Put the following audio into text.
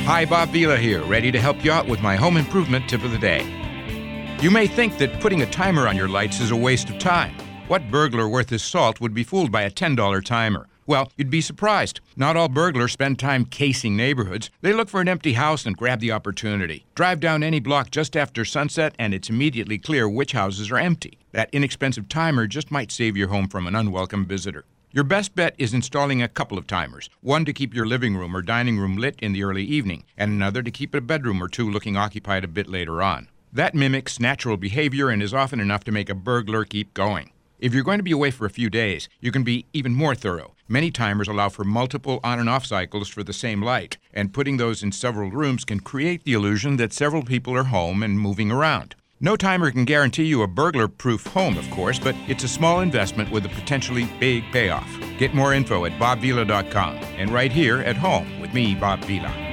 Hi, Bob Vila here, ready to help you out with my home improvement tip of the day. You may think that putting a timer on your lights is a waste of time. What burglar worth his salt would be fooled by a $10 timer? Well, you'd be surprised. Not all burglars spend time casing neighborhoods. They look for an empty house and grab the opportunity. Drive down any block just after sunset and it's immediately clear which houses are empty. That inexpensive timer just might save your home from an unwelcome visitor. Your best bet is installing a couple of timers, one to keep your living room or dining room lit in the early evening, and another to keep a bedroom or two looking occupied a bit later on. That mimics natural behavior and is often enough to make a burglar keep going. If you're going to be away for a few days, you can be even more thorough. Many timers allow for multiple on and off cycles for the same light, and putting those in several rooms can create the illusion that several people are home and moving around. No timer can guarantee you a burglar-proof home, of course, but it's a small investment with a potentially big payoff. Get more info at bobvila.com and right here at home with me, Bob Vila.